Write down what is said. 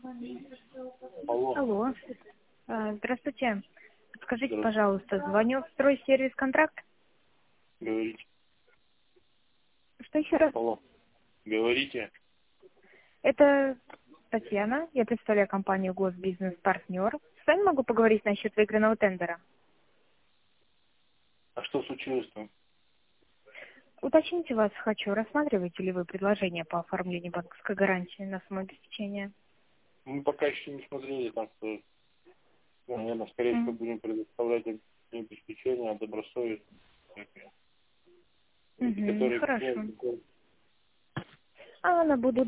Алло. Алло. Здравствуйте. Скажите, Здравствуйте. пожалуйста, звоню в стройсервис контракт? Говорите. Что еще раз? Алло. Говорите. Это Татьяна. Я представляю компанию Госбизнес-партнер. С вами могу поговорить насчет выигранного тендера. А что случилось-то? Уточните вас хочу, рассматриваете ли вы предложение по оформлению банковской гарантии на самообеспечение? Мы пока еще не смотрели, так что, наверное, скорее всего, будем предоставлять обеспечение добросовестно, Угу, которые хорошо. клиенты. Она буду